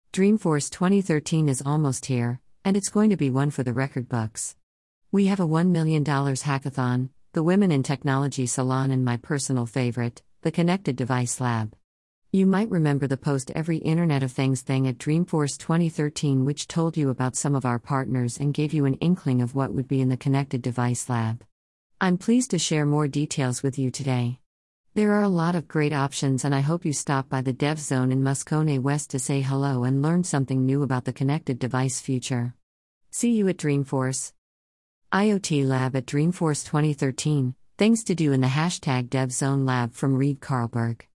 Dreamforce 2013 is almost here, and it's going to be one for the record bucks. We have a $1 million hackathon, the Women in Technology Salon, and my personal favorite, the Connected Device Lab. You might remember the post Every Internet of Things thing at Dreamforce 2013, which told you about some of our partners and gave you an inkling of what would be in the Connected Device Lab. I'm pleased to share more details with you today. There are a lot of great options, and I hope you stop by the Dev Zone in Moscone West to say hello and learn something new about the connected device future. See you at Dreamforce. IoT Lab at Dreamforce 2013, things to do in the #DevZone Lab from Reed Carlberg.